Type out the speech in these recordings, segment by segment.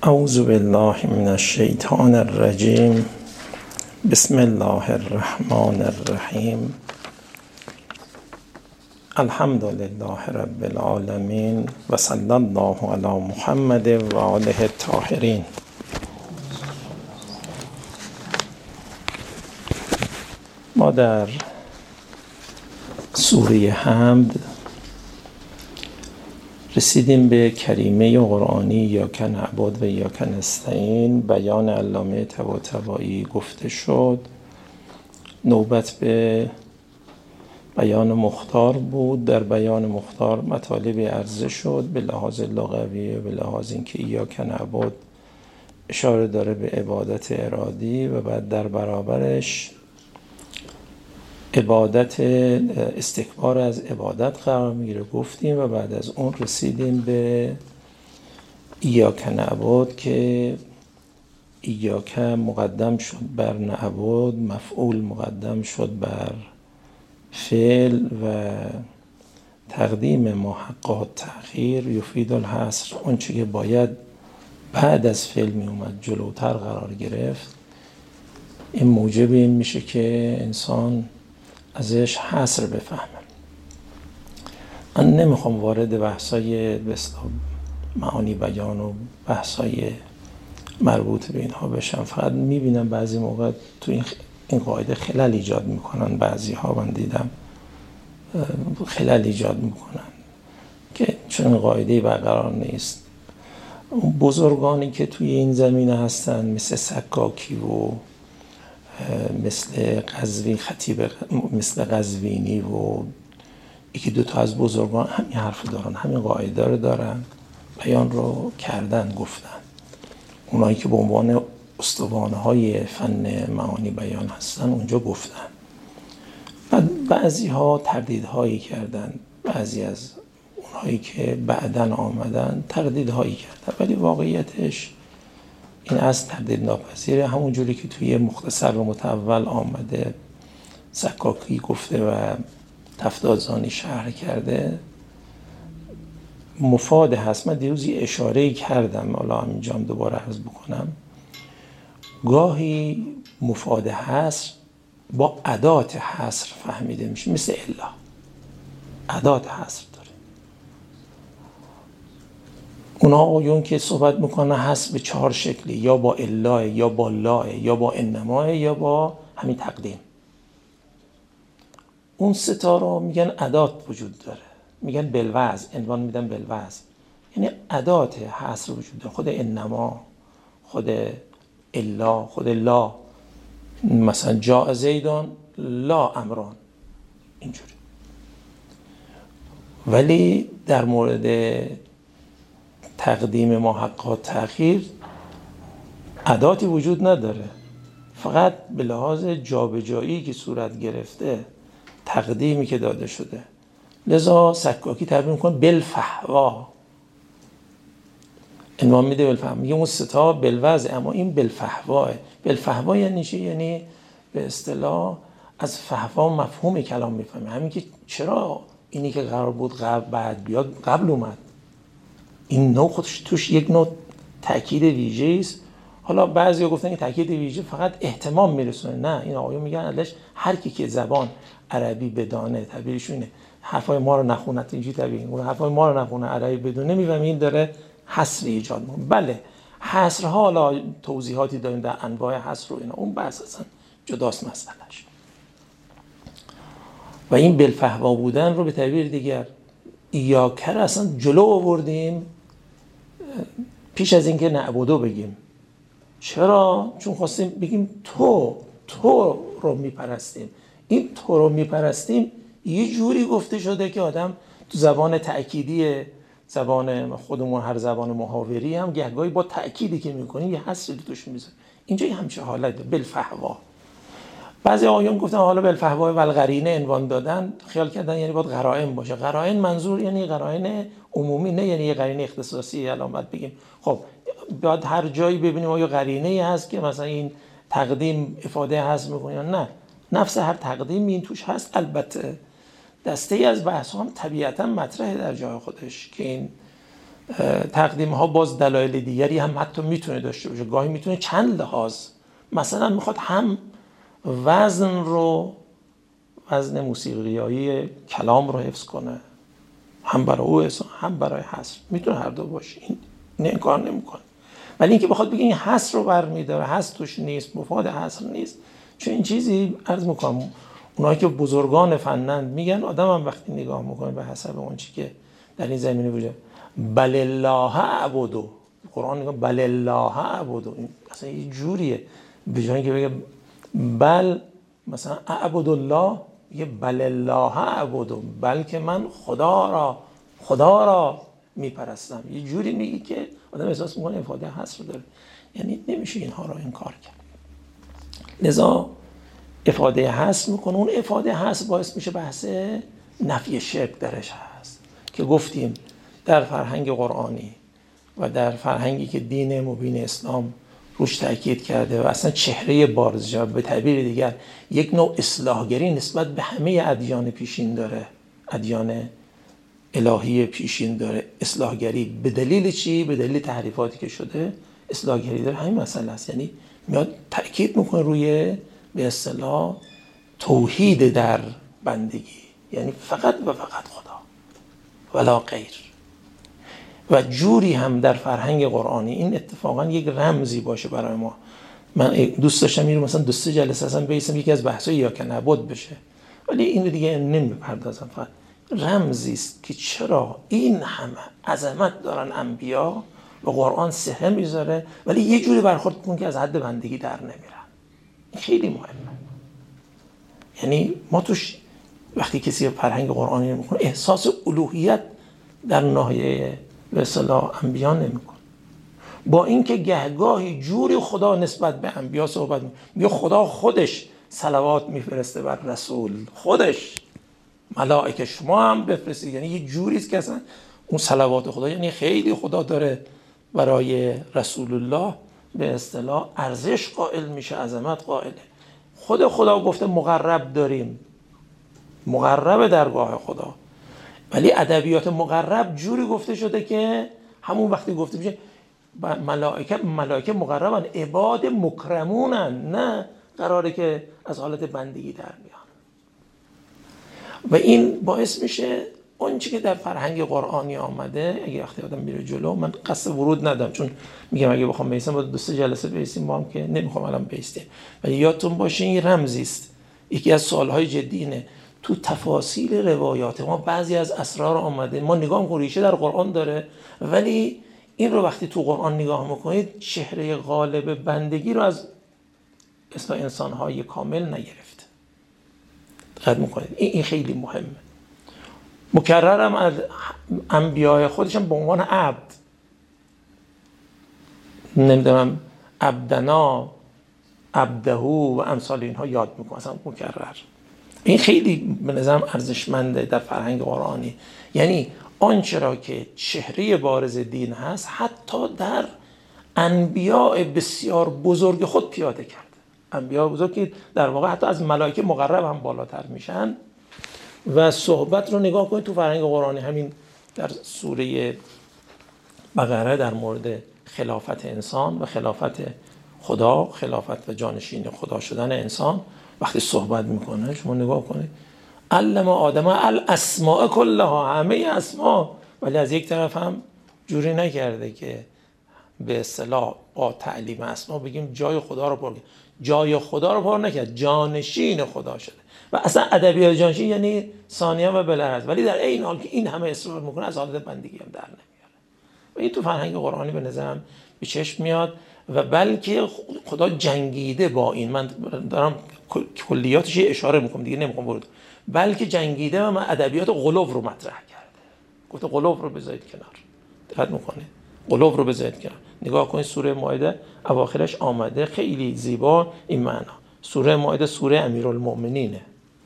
اعوذ بالله من الشیطان الرجیم. بسم الله الرحمن الرحیم. الحمد لله رب العالمین و صلی الله علی محمد و آله الطاهرین. ما در سوره حمد رسیدیم به کریمه قرآنی یاک نعبد و یاک نستعین. بیان علامه طباطبایی گفته شد. نوبت به بیان مختار بود. در بیان مختار مطالب عرضه شد به لحاظ لغوی و به لحاظ اینکه یاک نعبد اشاره داره به عبادت ارادی و بعد در برابرش عبادت استکبار از عبادت قرار میگیره گفتیم و بعد از اون رسیدیم به ایاک نعبد که ایاک مقدم شد بر نعبد، مفعول مقدم شد بر فعل و تقدیم محقات تأخیر یفید الحصر. اون چی که باید بعد از فعل می اومد جلوتر قرار گرفت. این موجب این میشه که انسان ازش حصر بفهمه. من نمیخوام وارد بحثای معانی بیان و بحثای مربوط به اینها بشم. فقط میبینم بعضی موقع تو این قاعده خلل ایجاد میکنن. بعضی ها من دیدم خلل ایجاد میکنن که چون قاعده برقرار نیست. اون بزرگانی که توی این زمینه هستن مثل سکاکی و مثل مثل قزوینی و یکی دوتا از بزرگان همین حرف دارن، همین قاعده رو دارن، بیان رو کردن، گفتن. اونایی که به عنوان استوانه های فن معانی بیان هستن اونجا گفتن. بعضی ها تردیدهایی کردن، بعضی از اونایی که بعدن آمدن تردیدهایی کردن، ولی واقعیتش این از تردید ناپذیره. همون جوری که توی مختصر و متول آمده سکاکی گفته و تفتازانی شرح کرده مفاد هست. من دیروز یه اشاره‌ای کردم، حالا همینجام دوباره عرض بکنم. گاهی مفاد حصر با ادات حصر فهمیده میشه، مثل الا ادات حصر داره. اونا آیون که صحبت میکنه حصر به 4 شکلی، یا با الا، یا با لا، یا با انما، یا با همین تقدیم. اون 3 تا رو میگن ادات وجود داره، میگن بالوضع، عنوان میدن بالوضع. یعنی ادات حصر وجود داره، خود انما، خود الا، خود لا. مثلا جاء زیدان لا امران، اینجوری. ولی در مورد تقدیم محقات تأخیر اداتی وجود نداره، فقط به لحاظ جابجایی که صورت گرفته تقدیمی که داده شده. لذا سکاکی تعبیر میکنه بالفحوا، عنوان میده بالفحوا، میگه اون 3 تا بالوضع، اما این بالفحوا. بالفحوا یعنی چی؟ یعنی به اصطلاح از فحوا مفهوم کلام میفهمه. همین که چرا اینی که قرار بود بعد بیاد قبل اومد. این نوع خودش توش یک نوع تأکید ویژه است. حالا بعضیا گفتن این تأکید ویژه فقط اهتمام میرسونه. نه، این آقایون میگن ازش هر کی که زبان عربی بدانه، تعبیرشون اینه، حرفای ما رو نخونه، اینجوری تعبیر میکنه، حرفای ما رو نخونه، عربی بدونه، میفهمه این داره حصر ایجاد میکنه. بله، حصرها حالا توضیحاتی داریم در انواع حصر و اینا، اون بحث اصلا جداست مسئلهش. و این بالفحوا بودن رو به تعبیر دیگر ایاک رو اصلا جلو آوردیم پیش از اینکه نعبدو بگیم. چرا؟ چون خواستیم بگیم تو رو میپرستیم. این تو رو میپرستیم یه جوری گفته شده که آدم تو زبان تأکیدی، زبان خودمون هر زبان محاوری هم گهگاهی با تأکیدی که میکنیم یه حسری توش میذاریم. اینجا همچه حالت بالفحوا. بعضی آیون گفتن حالا بالفحوا و القرینه عنوان دادن، خیال کردن یعنی باید قرائن باشه. قرائن منظور یعنی قرائن عمومی، نه یعنی یه قرینه اختصاصی علامت بگیم. خب باید هر جایی ببینیم آیا قرینه‌ای هست که مثلا این تقدیم افاده هست میکنه یا نه. نفس هر تقدیم این توش هست. البته دسته ای از بحث هم طبیعتا مطرحه در جای خودش که این تقدیم ها باز دلایل دیگری هم حتی میتونه داشته باشه. گاهی میتونه چند لحاظ، مثلا میخواد هم وزن موسیقیایی کلام رو حفظ کنه، هم برای او هم برای حصر، میتونه هر دو باشه، این انکار نمیکنه. ولی اینکه بخواد بگه این حصر رو برمیداره، حصر توش نیست، مفاد حصر نیست، چون این چیزی عرض میکنم اونایی که بزرگان فنند میگن آدم هم وقتی نگاه میکنه به حسب اون چی که در این زمینه بوده، بل الله اعبدو، قرآن میگه بل الله اعبدو، این اصلا یه جوریه به جای اینکه بگه بل مثلا اعبد الله، یه بل الله اعبدو، بلکه من خدا را میپرستم، یه جوری میگی که آدم احساس میکنه افاده حصر داره. یعنی نمیشه اینها رو انکار کرد. لذا افاده حصر میکنه. اون افاده حصر باعث میشه بحث نفی شرک درش هست که گفتیم در فرهنگ قرآنی و در فرهنگی که دین مبین اسلام روش تاکید کرده و اصلا چهره بارزش، به تعبیر دیگر یک نوع اصلاحگری نسبت به همه ادیان پیشین داره، ادیان الهی پیشین داره اصلاحگری. به دلیل چی؟ به دلیل تحریفاتی که شده اصلاحگری داره. همین مسئله است، یعنی میاد تاکید میکنه روی به اصطلاح توحید در بندگی، یعنی فقط و فقط خدا ولا غیر. و جوری هم در فرهنگ قرآنی این اتفاقا یک رمزی باشه برای ما. من دوست داشتم اینو مثلا 2-3 جلسه اصلا بیسم یکی از بحث‌های یا که نبود بشه، ولی این دیگه نمیپردازم. فقط رمزی است که چرا این همه عظمت دارن انبیا و قرآن سهه میذاره ولی یه جوری برخورد میکنه که از حد بندگی در نمیرن. این خیلی مهمه. یعنی ما توش وقتی کسی فرهنگ قرآنی میکنه احساس الوهیت در ناحیه به اصطلاح انبیا نمیکنه، با اینکه گهگاهی جوری خدا نسبت به انبیا صحبت میگه خدا خودش صلوات میفرسته بر رسول، خودش ملائکه شما هم بفرستید. یعنی یه جوری است که اصلا اون صلوات خدا یعنی خیلی خدا داره برای رسول الله به اصطلاح ارزش قائل میشه، عظمت قائله. خدا گفته مقرب داریم، مقرب درگاه خدا، ولی ادبیات مقرب جوری گفته شده که همون وقتی گفته میشه ملائکه مقربن، عباد مکرمونن، نه قراره که از حالت بندگی در میان. و این باعث میشه اون چی که در فرهنگ قرآنی آمده، اگه وقتی آدم میره جلو، من قصد ورود ندم چون میگم اگه بخوام بیستم با 2-3 جلسه بیستیم با هم که نمیخوام الان بیستیم، ولی یادتون باشه این رمزی است. یکی از سوالهای جدی اینه تو تفاصیل روایات ما بعضی از اسرار آمده، ما نگاه می‌کنیم ریشه در قرآن داره، ولی این رو وقتی تو قرآن نگاه میکنید چهره غالب بندگی رو از اصلا انسان‌های کامل نگرفت. دقت میکنید این خیلی مهمه. مکررم از انبیاء خودشم به عنوان عبد، نمیدونم عبدنا، عبده و امثال اینها یاد میکنم، اصلا مکرر. این خیلی به نظرم ارزشمنده در فرهنگ قرآنی. یعنی آنچه را که چهره بارز دین هست حتی در انبیاء بسیار بزرگ خود پیاده کرد. انبیاء بزرگ که در واقع حتی از ملائکه مقرب هم بالاتر میشن. و صحبت رو نگاه کنید تو فرهنگ قرآنی، همین در سوره بقره در مورد خلافت انسان و خلافت خدا، خلافت و جانشین خدا شدن انسان وقتی صحبت میکنه، شما نگاه کنید علم آدم الاسماء کلها، همه اسما، ولی از یک طرف هم جوری نکرده که به اصطلاح با تعلیم اسما بگیم جای خدا رو پر کرد. جای خدا رو پر نکرد، جانشین خدا شده. و اصلا ادبیات جانشین یعنی ثانیه و بلرز، ولی در این حال که این همه اصرار میکنه از حالت بندگی هم در نمیاره. و این تو فرهنگ قرآنی به نظرم به چشم میاد. و بلکه خدا جنگیده با این، من دارم کلیاتش اشاره میکنم دیگه نمیخوام ورود، بلکه جنگیده و من ادبیات غلو رو مطرح کرده. گفته غلو رو بذارید کنار. دقت میکنید غلو رو بذارید کنار. نگاه کنید سوره مائده اواخرش آمده خیلی زیبا این معنا. سوره مائده سوره امیرالمؤمنینه.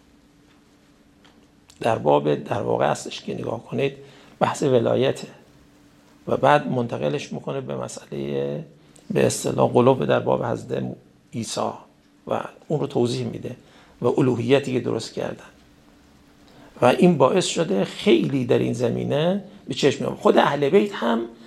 در باب در واقع اصلش که نگاه کنید بحث ولایته و بعد منتقلش میکنه به مسئله به اصطلاح قلوب در باب حضرت عیسی و اون رو توضیح میده و الوهیتی که درست کردن. و این باعث شده خیلی در این زمینه به چشم میاد. خود اهل بیت هم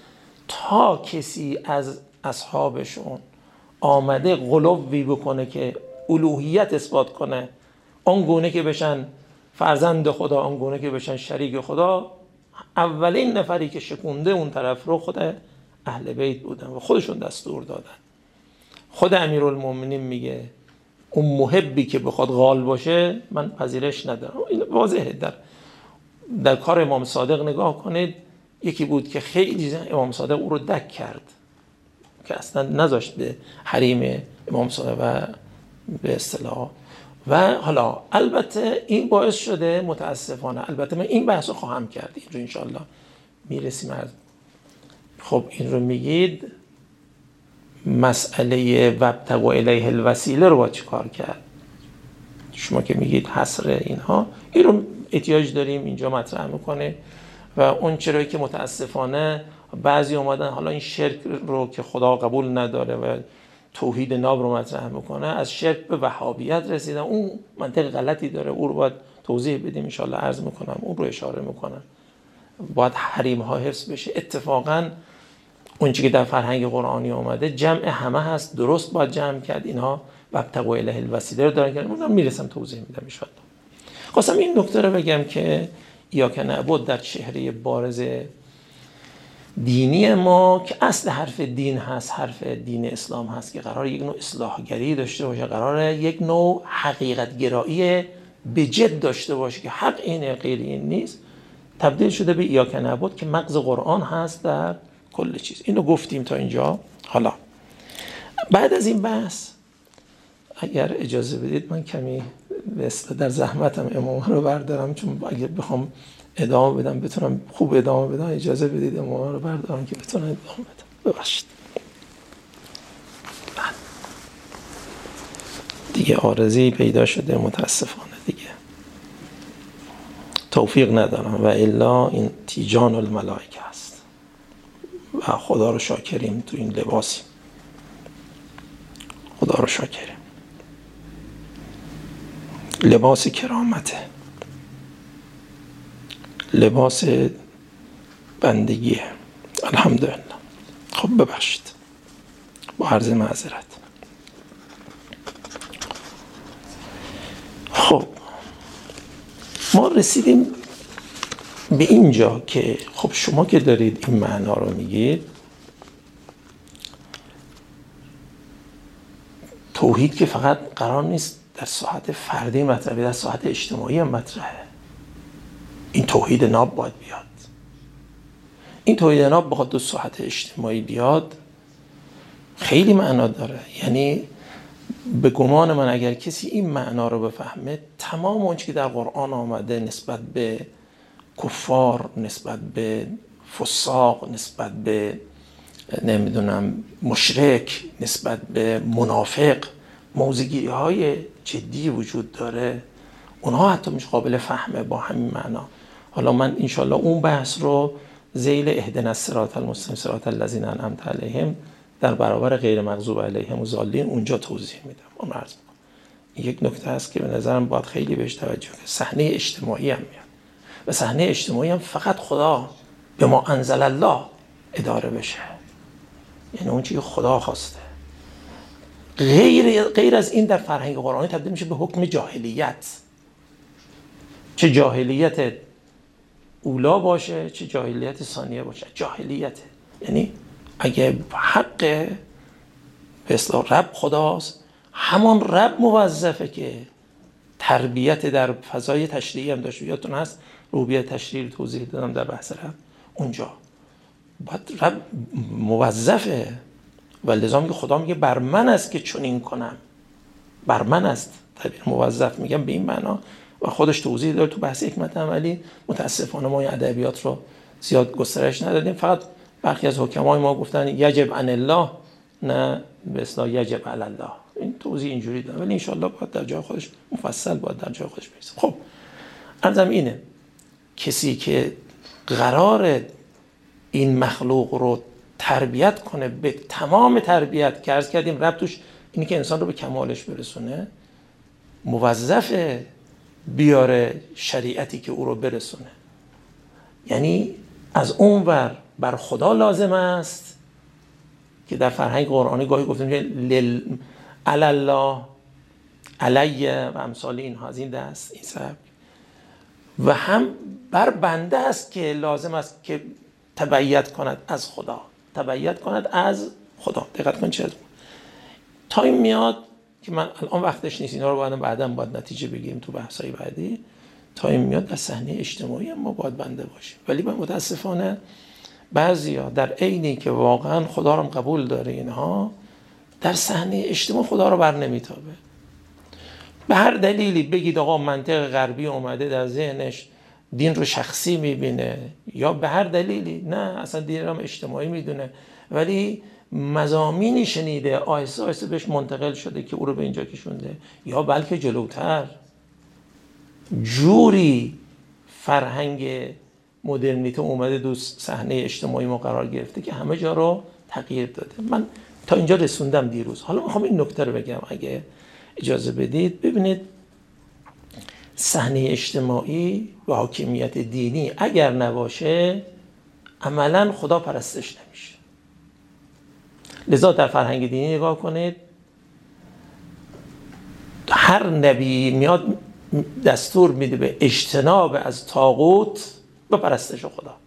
تا کسی از اصحابشون آمده غلوی بکنه که الوهیت اثبات کنه، آنگونه که بشن فرزند خدا، آنگونه که بشن شریک خدا، اولین نفری که شکونده اون طرف رو خود اهل بیت بودن و خودشون دستور دادن. خود امیرالمومنین میگه اون محبی که بخواد غال باشه من پذیرش ندارم. این واضحه. در کار امام صادق نگاه کنید، یکی بود که خیلی امام صادق او رو دک کرد که اصلا نذاشت به حریم امام صادق و به اصطلاح. و حالا البته این باعث شده متاسفانه، البته من این بحث رو خواهم کرد، این رو انشالله میرسیم. خب این رو میگید مسئله وابتغوا الیه الوسیله رو با چی کار کرد؟ شما که میگید حصر اینها، این رو احتیاج داریم اینجا مطرح میکنه. و اون چرایی که متاسفانه بعضی اومدن حالا این شرک رو که خدا قبول نداره و توحید ناب رو مطرح میکنه، از شرک به وهابیت رسیدن. اون منطق غلطی داره، اون رو باید توضیح بدیم انشالله، عرض میکنم، اون رو اشاره میکنم. باید حریم ها حفظ بشه. اتفاقا اون چیزی که در فرهنگ قرآنی اومده جمع همه هست، درست باید جمع کرد. اینها وابتغوا الیه الوسیله رو دارن که من میرسم توضیح میدم انشالله. خواستم این نکته رو بگم که ایاک نعبد در چهره بارز دینی ما که اصل حرف دین هست، حرف دین اسلام هست که قرار یک نوع اصلاحگری داشته باشه، قرار یک نوع حقیقت گرایی به جد داشته باشه که حق اینه غیر این نیست، تبدیل شده به ایاک نعبد که مغز قرآن هست در کل چیز. اینو گفتیم تا اینجا. حالا بعد از این بحث اگر اجازه بدید من کمی در زحمتم امامه رو بردارم، چون اگر بخوام ادامه بدم بتونم خوب ادامه بدم، اجازه بدید امامه رو بردارم که بتونم ادامه بدم. ببخشید دیگه عارضی پیدا شده متاسفانه، دیگه توفیق ندارم و الا این تیجان الملائکه است و خدا رو شاکریم تو این لباسی. خدا رو شاکریم، لباس کرامته، لباس بندگیه. الحمدلله. خب ببخشید با عرض معذرت. خب ما رسیدیم به اینجا که خب شما که دارید این معنا رو میگید، توحید که فقط قرار نیست در ساحت فردی مطرحه، در ساحت اجتماعی هم مطرحه. این توحید ناب باید بیاد. این توحید ناب بخواد دو ساحت اجتماعی بیاد خیلی معنا داره. یعنی به گمان من اگر کسی این معنا رو بفهمه، تمام اون چیزی که در قرآن آمده نسبت به کفار، نسبت به فساق، نسبت به نمیدونم مشرک، نسبت به منافق، موضع‌گیری های جدی وجود داره، اونها حتی میشه قابل فهمه با همین معنا. حالا من انشالله اون بحث رو ذیل اهدنا الصراط المستقیم صراط الذین انعمت علیهم در برابر غیر مغضوب علیهم الضالین اونجا توضیح میدم. اون عرض میکنم این یک نکته است که به نظرم باید خیلی بهش توجه کنیم. صحنه اجتماعی هم میاد و صحنه اجتماعی هم فقط خدا به ما انزل الله اداره بشه، یعنی اون چیزی خدا خواسته. غیر از این در فرهنگ قرآنی تبدیل میشه به حکم جاهلیت، چه جاهلیت اولا باشه چه جاهلیت ثانیه باشه. جاهلیت یعنی اگه حق به اصطلاح رب خداست، همان رب موظفه که تربیت در فضای تشریعی هم داشته. یادتون هست روحیه تشریعی توضیح دادم در بحث رب، اونجا باید رب موظفه و لذا میگه خدا میگه بر من است که چنین کنم، بر من است. تعبیر موظف میگم به این معنا و خودش توضیح داره تو بحث حکمت عملی. متاسفانه ما این ادبیات رو زیاد گسترش ندادیم، فقط برخی از حکمای ما گفتن یجب عن الله، نه به اصطلاح یجب علی الله. این توضیح اینجوری داره، ولی ان شاء الله باید در جای خودش مفصل باید در جای خودش برسه. خب عرضم اینه، کسی که قرار این مخلوق رو تربیت کنه به تمام تربیت که عرض کردیم رب توش اینی که انسان رو به کمالش برسونه، موظفه بیاره شریعتی که او رو برسونه. یعنی از اون ور بر خدا لازم است که در فرهنگ قرآنی گاهی گفتیم که الله علیه و امثال اینها از این دست این سبک، و هم بر بنده است که لازم است که تبعیت کند از خدا، تبعیت کند از خدا. دقت کن چه تایم میاد که من الان وقتش نیست، اینا رو بعدا باید نتیجه بگیریم تو بحث‌های بعدی. تایم میاد در صحنه اجتماعی ما باید بنده باشیم، ولی من متاسفانه بعضیا در عینی که واقعا خدا رو قبول داره اینها، در صحنه اجتماع خدا رو بر نمیتابه. به هر دلیلی بگید آقا منطق غربی اومده در ذهنش دین رو شخصی میبینه، یا به هر دلیلی نه اصلا دین رو اجتماعی میدونه، ولی مضامینی شنیده آهسته آهسته بهش منتقل شده که او رو به اینجا کشونده، یا بلکه جلوتر جوری فرهنگ مدرنیته اومده دو صحنه اجتماعی ما قرار گرفته که همه جا رو تغییر داده. من تا اینجا رسوندم دیروز. حالا میخوام این نکته رو بگم اگه اجازه بدید. ببینید صحنه اجتماعی و حاکمیت دینی اگر نباشه عملا خدا پرستش نمیشه. لذا در فرهنگ دینی نگاه کنید، هر نبی میاد دستور میده به اجتناب از طاغوت و پرستش خدا،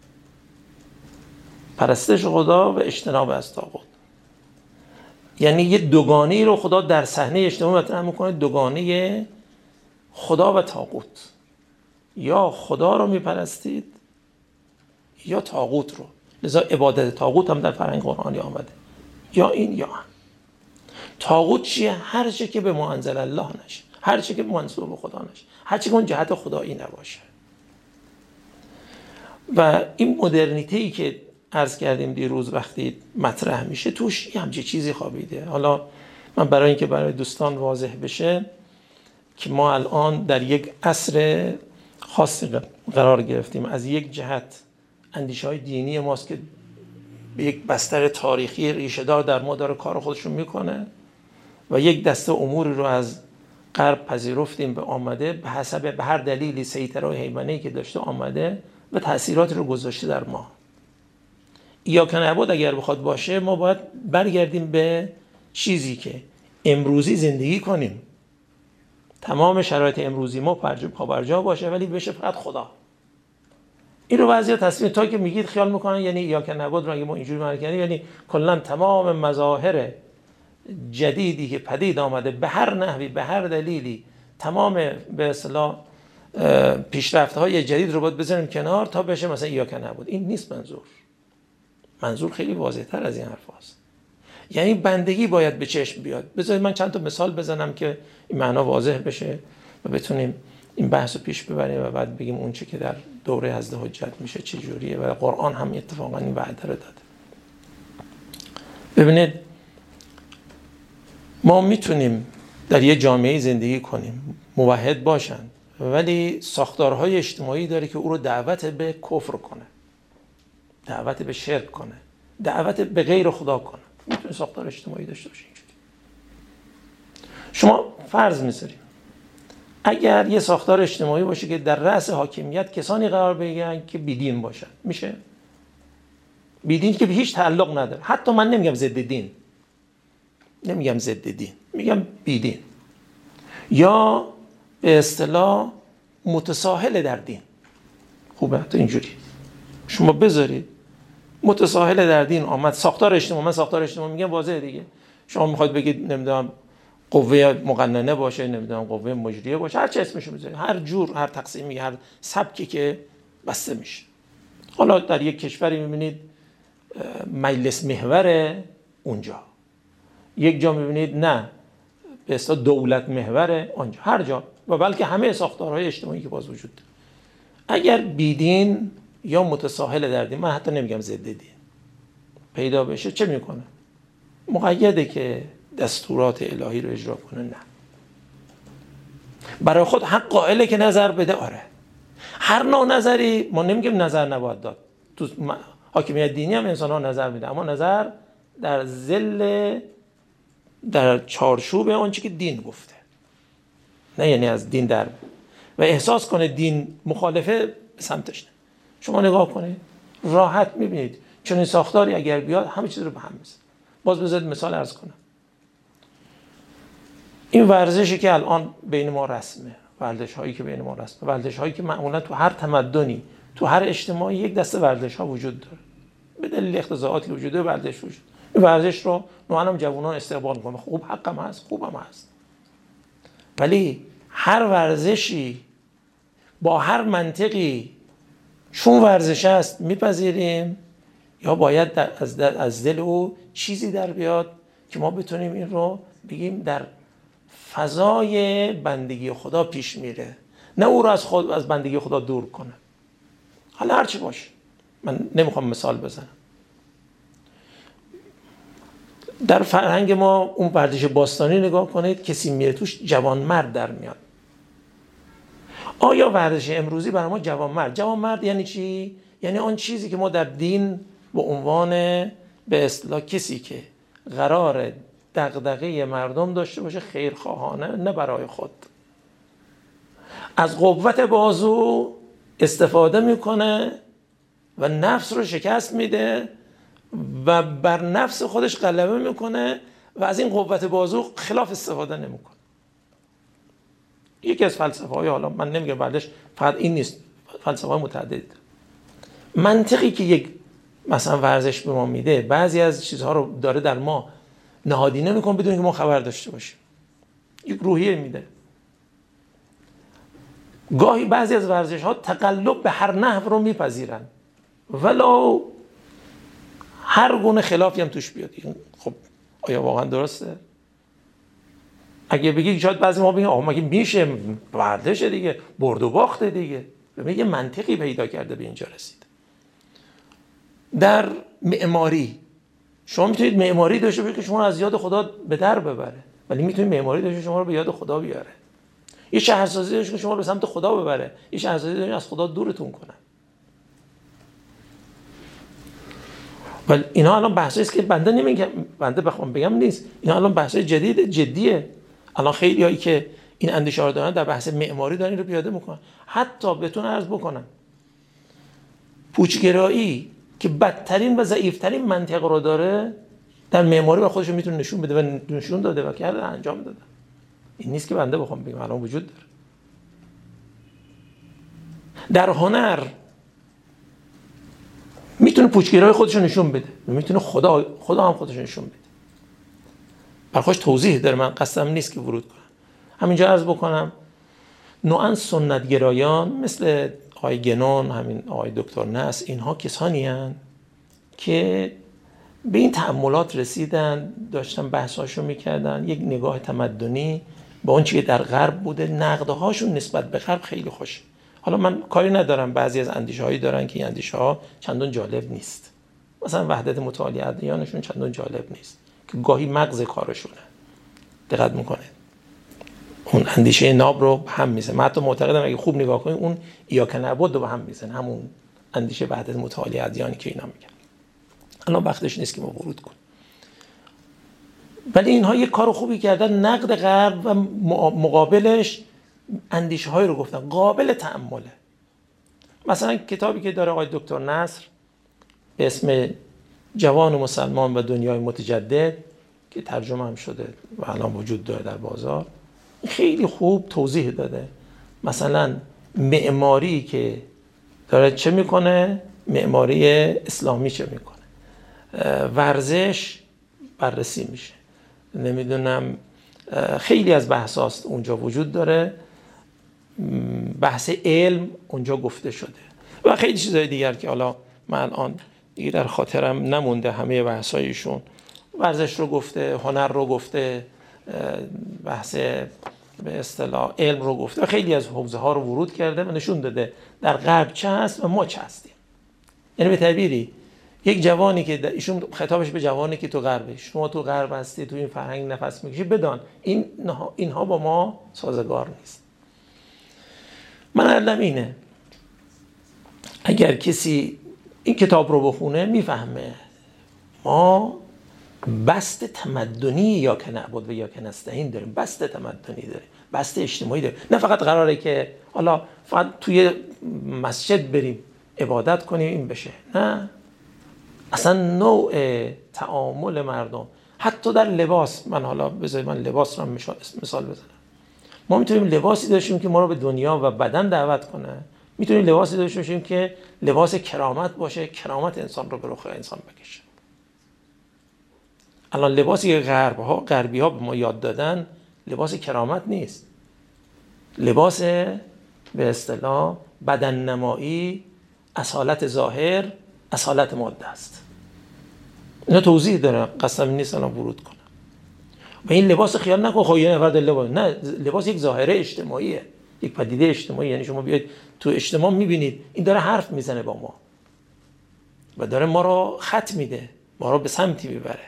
پرستش خدا و اجتناب از طاغوت. یعنی یه دوگانه‌ای رو خدا در صحنه اجتماعی مطرح میکنه، دوگانه خدا و طاغوت. یا خدا رو میپرستید یا طاغوت رو. لذا عبادت طاغوت هم در فرهنگ قرآنی آمده، یا این یا هم. طاغوت چیه؟ هر چی که به ما انزل الله نشه، هر چی که منسوب به خدا نشه، هر چی که اون جهت خدایی نباشه. و این مدرنیته‌ای که عرض کردیم دیروز وقتی مطرح میشه توش یه همچین چیزی خوابیده. حالا من برای اینکه برای دوستان واضح بشه که ما الان در یک عصر خاصی قرار گرفتیم، از یک جهت اندیشه‌های دینی ماست که به یک بستر تاریخی ریشه‌دار در ما داره کار خودشون میکنه، و یک دسته اموری رو از غرب پذیرفتیم به آمده، به حسب به هر دلیلی سیطره و هیمنه‌ای که داشته آمده و تأثیراتی رو گذاشته در ما. ایاک نعبد اگر بخواد باشه ما باید برگردیم به چیزی که امروزی زندگی کنیم، تمام شرایط امروزی ما پابرجا باشه، ولی بشه فقط خدا. این رو بعضیا تصمیم تا که میگید خیال میکنن یعنی ایاک نعبد رو اگه ما اینجوری معنی کنیم یعنی کلا تمام مظاهر جدیدی که پدید آمده به هر نحوی به هر دلیلی، تمام به اصطلاح پیشرفت‌های جدید رو باید بذاریم کنار تا بشه مثلا ایاک نعبد. این نیست منظور خیلی واضح‌تر از این حرف هست. یعنی بندگی باید به چشم بیاد. بذارید من چند تا مثال بزنم که این معنا واضح بشه و بتونیم این بحث رو پیش ببریم و بعد بگیم اون چه که در دوره حضرت حجت میشه چه جوریه، و قرآن هم اتفاقا این وعده رو داده. ببینید ما میتونیم در یه جامعه زندگی کنیم موحد باشن، ولی ساختارهای اجتماعی داره که او رو دعوت به کفر کنه، دعوت به شرک کنه، دعوت به غیر خدا کنه. میتونه ساختار اجتماعی داشته باشه اینجوری. شما فرض میذاریم اگر یه ساختار اجتماعی باشه که در رأس حاکمیت کسانی قرار بگیرن که بیدین باشن، میشه؟ بیدین که به هیچ تعلق نداره، حتی من نمیگم ضد دین، نمیگم ضد دین، میگم بیدین، یا به اصطلاح متساهل در دین. خوبه حتی اینجوری شما بذارید متساهل در دین آمد ساختار اجتماعی. من ساختار اجتماعی میگم واضحه دیگه. شما میخواید بگید نمیدونم قوه مقننه باشه، نمیدونم قوه مجریه باشه، هر چه اسمشو بذارید، هر جور، هر تقسیمی، هر سبکی که بسته میشه. حالا در یک کشوری میبینید مجلس محور اونجا، یک جا میبینید نه به اصطلاح دولت محور آنجا، هر جا، و بلکه همه ساختارهای اجتماعی که باز وجود داره. اگر بیدین یا متساهل در دین، من حتی نمیگم ضد دین، پیدا بشه چه میکنه؟ مقیده که دستورات الهی رو اجرا کنه؟ نه. برای خود حق قائله که نظر بده؟ آره. هر نوع نظری، ما نمیگیم نظر نباید داد، تو حاکمیت دینی هم انسان ها نظر میده، اما نظر در ظل در چارچوب اون چیزی که دین گفته، نه یعنی از دین در و احساس کنه دین مخالفه سمتش نه. شما نگاه کنید راحت میبینید چون این ساختاری اگر بیاد همه چیز رو به هم میزنه. باز بذارید مثال عرض کنم. این ورزشی که الان بین ما رسمه، ورزش هایی که بین ما رسمه، ورزش هایی که معمولا تو هر تمدنی، تو هر اجتماعی یک دسته ورزش ها وجود داره به دلیل اختزاعاتی وجود داره. ورزش وجود، این ورزش رو نوعا هم جوانان استقبال میکنن، خوب حقم هست، خوبم هست. ولی هر ورزشی با هر منطقی چون ورزش است میپذیریم، یا باید از دل او چیزی در بیاد که ما بتونیم این رو بگیم در فضای بندگی خدا پیش میره، نه او رو از بندگی خدا دور کنه. حالا هرچی باشه، من نمیخوام مثال بزنم. در فرهنگ ما اون ورزش باستانی نگاه کنید، کسی میره توش جوانمرد در میاد. آیا ورزش امروزی برای ما جوانمرد یعنی چی؟ یعنی آن چیزی که ما در دین به عنوان به اصطلاح کسی که قرار دغدغه مردم داشته باشه خیرخواهانه، نه برای خود، از قوت بازو استفاده میکنه و نفس رو شکست میده و بر نفس خودش غلبه میکنه و از این قوت بازو خلاف استفاده نمیکنه. یکی از فلسفه های، حالا من نمیگم بعدش فقط این نیست، فلسفه های متعدد، منطقی که یک مثلا ورزش به ما میده بعضی از چیزها رو داره در ما نهادینه میکنه بدون که ما خبر داشته باشیم. یک روحیه میده. گاهی بعضی از ورزش ها تقلب به هر نحو رو میپذیرن ولو هر گونه خلافی هم توش بیاد. خب آیا واقعا درسته؟ اگه بگی شاید بعضی ما بگن آقا مگه میشه، ورزشه دیگه، برد و باخته دیگه. ببین یه منطقی پیدا کرده به اینجا رسید. در معماری شما میتونید معماری داشته باشید که شما رو از یاد خدا به در ببره، ولی میتونید معماری داشته شما رو به یاد خدا بیاره. یه شهرسازی داشته که شما رو به سمت خدا ببره، یه شهرسازی داشته از خدا دورتون کنه. ولی اینا الان بحثایی است که بنده نمیگم، بنده بخوام بگم نیست، اینا الان بحثای جدیه. الان خیلیایی که این اندیشه رو دارن در بحث معماری دارن این رو پیاده میکنن. حتی بهتون عرض بکنم پوچگرایی که بدترین و ضعیفترین منطق رو داره در معماری و خودش میتونه نشون بده و نشون داده و کرده، انجام داده. این نیست که بنده بخوام بگم، الان وجود داره. در هنر میتونه پوچگرایی خودش رو نشون بده، میتونه خدا هم خودش رو نشون بده. برخوش توضیح داره، من قصدم نیست که ورود کنم. همینجا عرض بکنم نوعاً سنتگرایان مثل آقای گنون، همین آقای دکتر نصر، اینها کسانی هستند که به این تأملات رسیدن، داشتن بحثاشو میکردن، یک نگاه تمدنی با اون چیزی که در غرب بوده. نقدهاشون نسبت به غرب خیلی خوش. حالا من کاری ندارم، بعضی از اندیشه‌هایی دارن که این اندیشه‌ها چندان جالب نیست، مثلا وحدت متعالی ادیانشون چندان جالب نیست که گاهی مغز کارشونه. دقت میکنه اون اندیشه ناب رو به هم میزنه. من حتی معتقدم اگه خوب نگاه کنید اون ایاک نعبد رو به هم میزنه، همون اندیشه وحدت متعالی ادیانی که اینا میگن. الان وقتش نیست که ما ورود کنیم. ولی اینها یک کار خوبی کردن، نقد غرب و مقابلش اندیشه های رو گفتن قابل تأمله. مثلا کتابی که داره آقای دکتر نصر به اسم جوان مسلمان و دنیای متجدد که ترجمه هم شده و الان وجود داره در بازار، خیلی خوب توضیح داده. مثلا معماری که داره چه میکنه، معماری اسلامی چه میکنه، ورزش بررسی میشه، نمیدونم خیلی از بحثاست اونجا وجود داره، بحث علم اونجا گفته شده و خیلی چیزای دیگر که حالا من الان دیگه در خاطرم نمونده. همه بحثایشون ورزش رو گفته، هنر رو گفته، بحث به اصطلاح علم رو گفته و خیلی از حوزه ها رو ورود کرده و نشون داده در غرب چه هست و ما چه هستیم. یعنی به تعبیری یک جوانی که ایشون خطابش به جوانی که تو غربه، شما تو غرب هستی، تو این فرهنگ نفس میکشی، بدان اینها با ما سازگار نیست. من علم اینه اگر کسی این کتاب رو بخونه میفهمه ما بست تمدنی یا که نعبد و یا که نستعین داریم، بست تمدنی داریم، بست اجتماعی داریم. نه فقط قراره که حالا فقط توی مسجد بریم عبادت کنیم این بشه، نه، اصلا نوع تعامل مردم، حتی در لباس. من حالا بذارید من لباس رو مثال بزنم. ما میتونیم لباسی داشتیم که ما رو به دنیا و بدن دعوت کنه، میتونیم لباسی داشته باشیم که لباس کرامت باشه، کرامت انسان رو به رخ انسان بکشه. الان لباسی که غربی ها به ما یاد دادن لباس کرامت نیست، لباس به اصطلاح بدن نمایی، اصالت ظاهر، اصالت ماده است. اینا توضیح داره، قسم نیست الان ورود کنم. و این لباس خیال نکن خب یه نفر لباس، نه، لباس یک ظاهره اجتماعیه، یک پدیده اجتماعی. یعنی شما بیاید تو اجتماع میبینید این داره حرف میزنه با ما و داره ما رو خط میده، ما رو به سمتی میبره.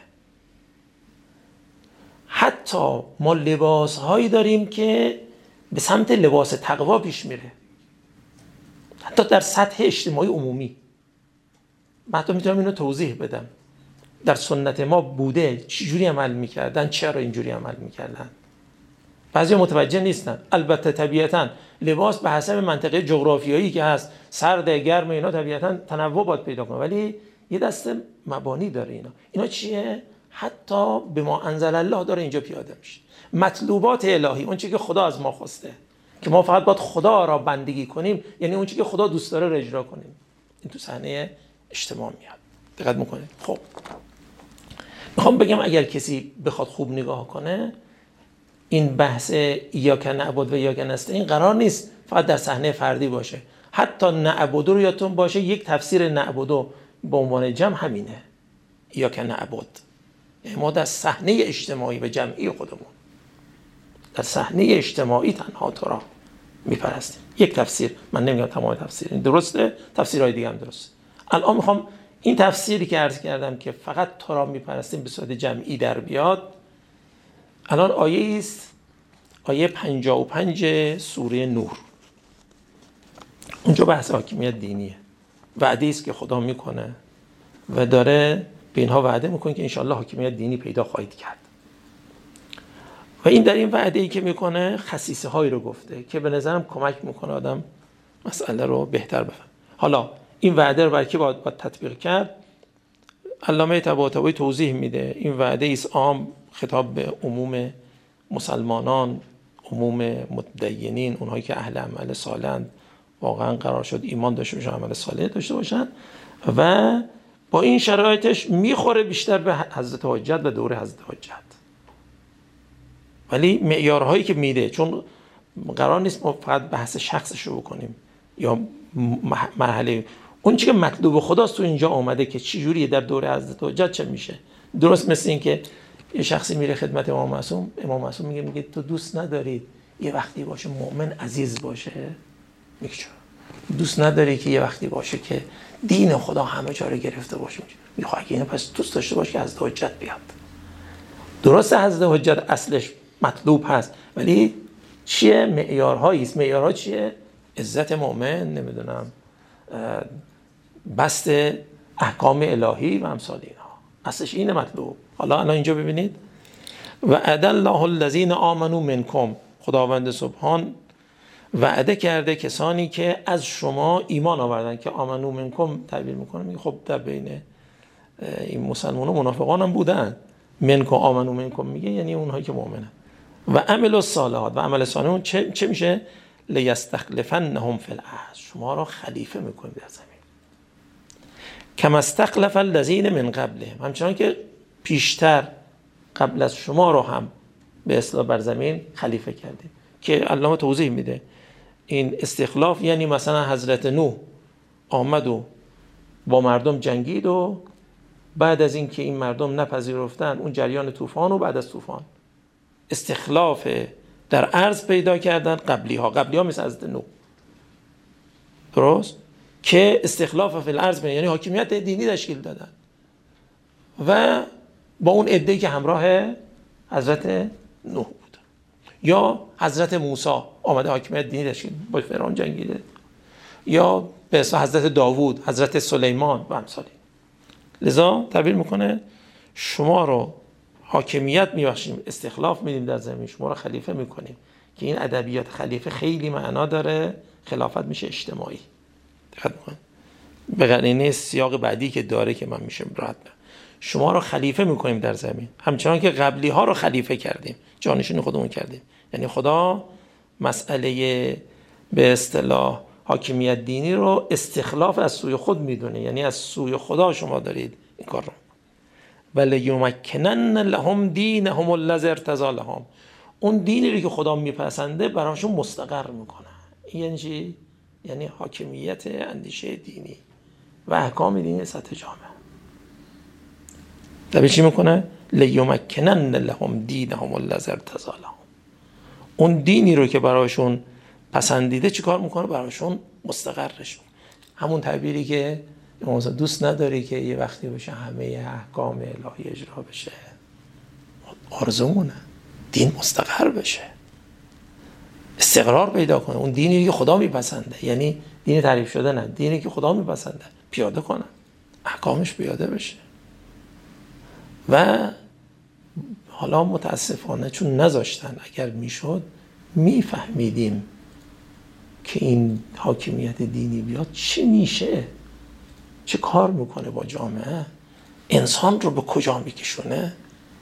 حتی ما لباس هایی داریم که به سمت لباس تقوا پیش میره، حتی در سطح اجتماعی عمومی. من حتی میتونم اینو توضیح بدم. در سنت ما بوده چجوری عمل میکردن، چرا اینجوری عمل میکردن. بعضی متوجه نیستن. البته طبیعتاً لباس به حسب منطقه جغرافیایی که هست، سرد گرم، اینا طبیعتاً تنوع باید پیدا کنه، ولی یه دسته مبانی داره. اینا چیه؟ حتی به ما انزل الله داره اینجا پیاده میشه. مطلوبات الهی، اون چیزی که خدا از ما خواسته که ما فقط باید خدا را بندگی کنیم، یعنی اون چیزی که خدا دوست داره رو اجرا کنیم. این تو صحنه اجتماع میاد. دقت میکنید؟ خب میخوام بگم اگر کسی بخواد خوب نگاه کنه، این بحث ایاک نعبد و ایاک نستعین قرار نیست فقط در صحنه فردی باشه. حتی نعبد رو یادتون باشه یک تفسیر نعبد به عنوان جمع همینه، ایاک نعبد. ما در صحنه اجتماعی و جمعی خودمون، در صحنه اجتماعی تنها تو را میپرستیم. یک تفسیر، من نمیگم تمام تفسیر این درسته، تفسیرهای دیگه هم درسته. الان میخوام این تفسیری که عرض کردم که فقط تو را میپرستیم به صورت جمعی در بیاد. الان آیه است، آیه 55 سوره نور. اونجا بحث حاکمیت دینیه، وعده است که خدا میکنه و داره به اینها وعده میکنه که انشالله حاکمیت دینی پیدا خواهید کرد. و این در این وعده‌ای که میکنه خصیصه هایی رو گفته که به نظرم کمک میکنه آدم مسئله رو بهتر بفهم. حالا این وعده رو برای کی باید تطبیق کرد؟ علامه طباطبایی توضیح میده. این وعده است عام، خطاب به عموم مسلمانان، عموم متدینین، اونهایی که اهل عمل صالحند، واقعا قرار شد ایمان داشته باشن، عمل صالح داشته باشن، و با این شرایطش میخوره بیشتر به حضرت حجت و دوره حضرت حجت. ولی معیارهایی که میده، چون قرار نیست ما فقط بحث شخصش رو بکنیم یا مرحله، اون چیزی که مطلوب خداست تو اینجا آمده که چی جوریه در دوره حضرت حجت چه میشه. درست مثل این که یه شخصی میره خدمت امام معصوم، امام معصوم میگه تو دوست نداری یه وقتی باشه مؤمن عزیز باشه؟ میگه چرا؟ دوست نداری که یه وقتی باشه که دین خدا همه جا رو گرفته باشه؟ میگه اگه اینو پس دوست داشته باشه که حضرت حجت بیاد. درسته حضرت حجت اصلش مطلوب هست، ولی چیه؟ معیارهایی است. معیارها چیه؟ عزت مؤمن، نمیدونم بست احکام الهی و امثال اینها. اصلش اینه مطلوب. حالا الان اینجا ببینید و عد الله الذین آمنوا منکم، خداوند سبحان وعده کرده کسانی که از شما ایمان آوردن، که آمنو منکم تعبیر میکنه. میگه خب در بین این مسلمانان منافقان هم بودن. منکم آمنو منکم میگه یعنی اونهایی که مؤمنن. و عملوا الصالحات، و عمل صالح اون چه میشه؟ لیستخلفنهم فی الارض، شما را خلیفه میکنیم در زمین. کما استخلف الذین من قبلهم، همچنان که پیشتر قبل از شما رو هم به اصطلاح بر زمین خلیفه کردیم. که علامه توضیح میده این استخلاف یعنی مثلا حضرت نوح آمد و با مردم جنگید و بعد از اینکه این مردم نپذیرفتن اون جریان طوفان، و بعد از طوفان استخلاف در عرض پیدا کردن قبلی ها مثل حضرت نوح، درست؟ که استخلاف فی الارض یعنی حاکمیت دینی تشکیل دادن و با اون عده‌ای که همراه حضرت نوح بود. یا حضرت موسی آمده حاکمیت دینی تشکیل با فرعون جنگیده، یا به اصطلاح حضرت داوود، حضرت سلیمان و امثال. لذا تعبیر میکنه شما رو حاکمیت میبخشیم، استخلاف میدیم در زمین، شما رو خلیفه میکنیم. که این ادبیات خلیفه خیلی معنا داره، خلافت میشه اجتماعی. دقت میکنید به قرینه سیاق بعدی که داره که من میشه راحت شما رو خلیفه میکنیم در زمین، همچنان که قبلی ها رو خلیفه کردیم، جانشین خودمون کردیم. یعنی خدا مسئله به اصطلاح حاکمیت دینی رو استخلاف از سوی خود میدونه، یعنی از سوی خدا شما دارید این کار رو. ولیمکنن لهم دینهم الذی ارتضی لهم، اون دینی که خدا میپسنده براشون مستقر میکنه. این یعنی چی؟ یعنی حاکمیت اندیشه دینی و احکام دینی سطح جامعه. در چی میکنه؟ لیمکنن لهم دینهم الذی ارتضی لهم، اون دینی رو که براشون پسندیده چی کار میکنه؟ براشون مستقرشون. همون تعبیری که مثلا دوست نداری که یه وقتی بشه همه احکام الهی اجرا بشه، آرزومونه دین مستقر بشه، استقرار پیدا کنه، اون دینی که خدا میپسنده، یعنی دین تعریف شده نه، دینی که خدا میپسنده پیاده کنه، احکامش پیاده بشه. و حالا متاسفانه چون نذاشتن، اگر میشد میفهمیدیم که این حاکمیت دینی بیاد چی میشه، چه کار میکنه با جامعه، انسان رو به کجا میکشونه.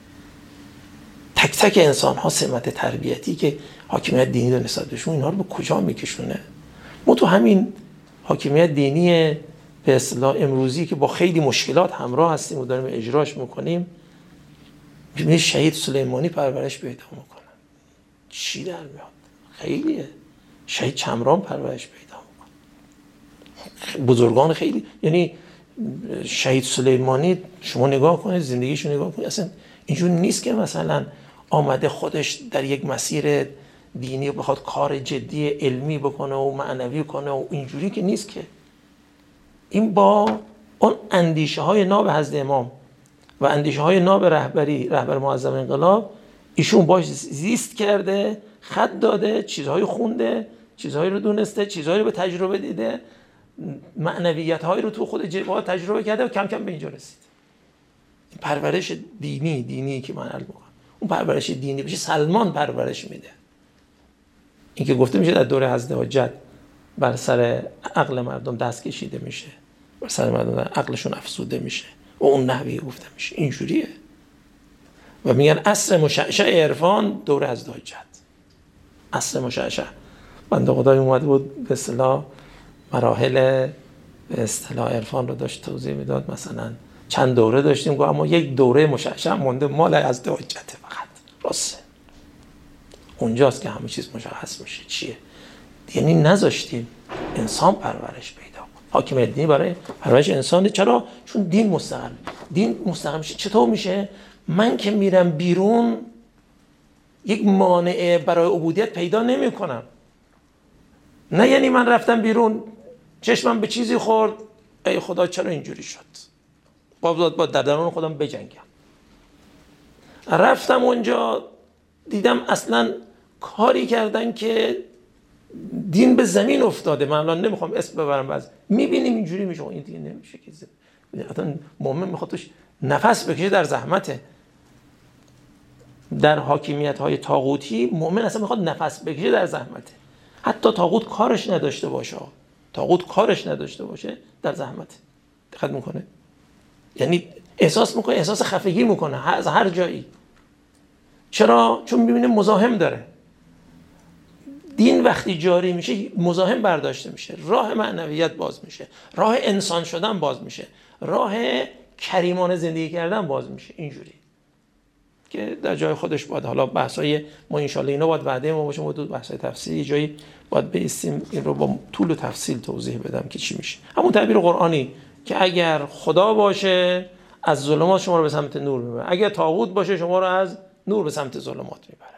تک تک انسان ها سمت تربیتی که حاکمیت دینی رو نسبت بهشون، اینا رو به کجا میکشونه. ما تو همین حاکمیت دینی به اصطلاح امروزی که با خیلی مشکلات همراه هستیم و داریم اجراش میکنیم، میبینید شهید سلیمانی پرورش پیدا میکنن. چی در میاد؟ خیلیه. شهید چمران پرورش پیدا میکنن، بزرگان خیلی. یعنی شهید سلیمانی شما نگاه کنید، زندگیشو نگاه کنید، اصلا اینجور نیست که مثلا آمده خودش در یک مسیر دینی بخواد کار جدی علمی بکنه و معنوی کنه و اینجوری که نیست که. این با اون اندیشه های ناب حضرت امام و اندیشه های ناب رهبر معظم انقلاب، ایشون باش زیست کرده، خط داده، چیزهای خونده، چیزهایی رو دونسته، چیزهایی رو به تجربه دیده، معنویت هایی رو تو خود جبهات تجربه کرده و کم کم به اینجا رسید. پرورش دینی که من علم میکنم، اون پرورش دینی بشه سلمان پرورش میده. این که گفته میشه در دوره حضرت حجت بر سر عقل مردم دست کشیده میشه، بر سر مردم عقلشون افسوده میشه و اون نحوی گفته میشه، اینجوریه. و میگن عصر مشعشع عرفان دوره حضرت حجت. عصر مشعشع بنده خدای اومده بود به اصطلاح مراحل به اصطلاح عرفان رو داشت توضیح میداد، مثلا چند دوره داشتیم گفت اما یک دوره مشعشع مونده مال حضرت حجت فقط. راسته اونجاست که همه چیز مشخص میشه چیه. یعنی نذاشتیم انسان پرورش پیدا کنه. حاکمیت دینی برای پرورش انسانه. چرا؟ چون دین مستقل میشه. چطور میشه؟ من که میرم بیرون یک مانع برای عبودیت پیدا نمی کنم. نه یعنی من رفتم بیرون چشمم به چیزی خورد، ای خدا چرا اینجوری شد، با در درون خودم بجنگم. رفتم اونجا دیدم اصلا کاری کردن که دین به زمین افتاده. من الان نمیخوام اسم ببرم، باز میبینیم اینجوری میشه. این دیگه نمیشه که اصلا مؤمن میخواد توش نفس بکشه در زحمته. در حاکمیت های طاغوتی مؤمن اصلا میخواد نفس بکشه در زحمته. حتی طاغوت کارش نداشته باشه در زحمته. دقت میکنه؟ یعنی احساس میکنه، احساس خفگی میکنه از هر جایی. چرا؟ چون میبینه مزاحم داره. دین وقتی جاری میشه مزاحم برداشته میشه، راه معنویت باز میشه، راه انسان شدن باز میشه، راه کریمانه زندگی کردن باز میشه. اینجوری که در جای خودش باید حالا بحثای ما انشالله اینا باید وعده ما باشه، حدود بحثای تفسیری جایی باید بیستیم این رو با طول و تفصیل توضیح بدم که چی میشه. همون تعبیر قرآنی که اگر خدا باشه از ظلمات شما رو به سمت نور میبره، اگر طاغوت باشه شما رو از نور به سمت ظلمات میبره.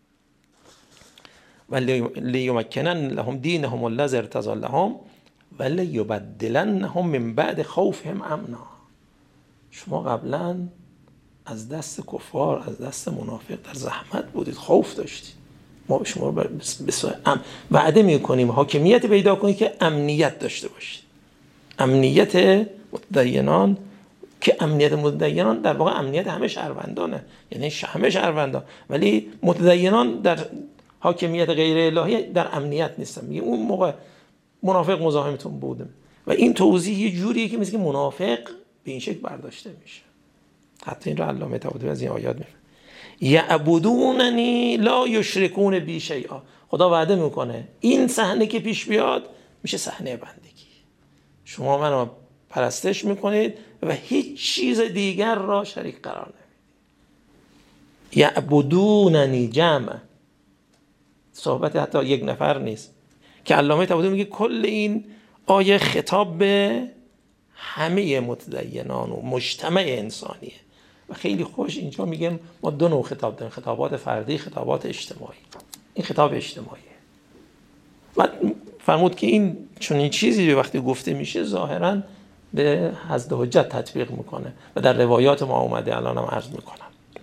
ولیمکنن لهم دینهم الذی ارتضی لهم ولیبدلنهم من بعد خوفهم امنا. شما قبلا از دست کفار، از دست منافق در زحمت بودید، خوف داشتید. ما به شما رو وعده میکنیم حاکمیت پیدا کنید که امنیت داشته باشید. امنیت متدینان که امنیت متدینان در واقع امنیت همه شهروندانه، یعنی همه شهروندان، ولی متدینان در حاکمیت غیر الهی در امنیت نیستن. میگه اون موقع منافق مزاحمتون بودم، و این توضیح یه جوریه که مثل که منافق به این شکل برداشته میشه. حتی این رو علامه طباطبایی از این آیات میفهمه. یعبدوننی لا یشرکون بی شیئا. خدا وعده میکنه این صحنه که پیش بیاد میشه صحنه بندگی. شما منو پرستش میکنید و هیچ چیز دیگر را شریک قرار نمیدید. یعبدوننی جمع، صحبت حتی یک نفر نیست، که علامه طباطبایی میگه کل این آیه خطاب به همه متدینان و مجتمع انسانیه و خیلی خوش اینجا میگم ما دو نوع خطاب داریم، خطابات فردی، خطابات اجتماعی. این خطاب اجتماعیه. و فرمود که این چنین چیزی وقتی گفته میشه ظاهراً به حضرت حجت تطبیق میکنه و در روایات ما اومده، الان هم عرض میکنم.